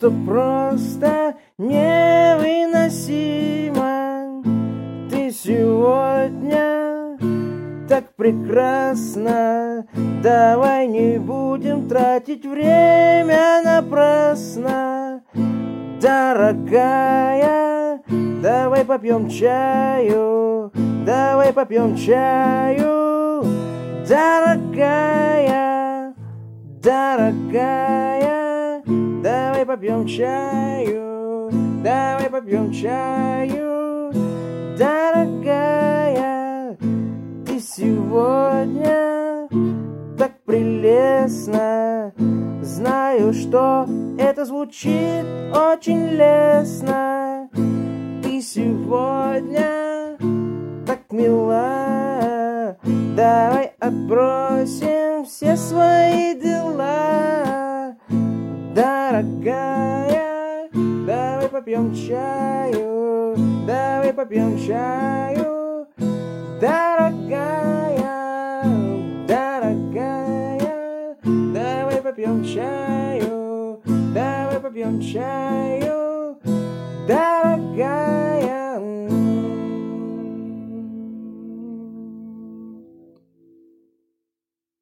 что просто невыносимо. Ты сегодня так прекрасна, давай не будем тратить время напрасно. Дорогая, давай попьем чаю, давай попьем чаю. Дорогая, дорогая, давай попьем чаю, давай попьем чаю. Дорогая, ты сегодня так прелестна. Знаю, что это звучит очень лестно. Ты сегодня так мила. Давай отбросим все свои дела. Дорогая, давай попьем чаю, давай попьем чаю. Дорогая, дорогая, давай попьем чаю, давай попьем чаю. Дорогая.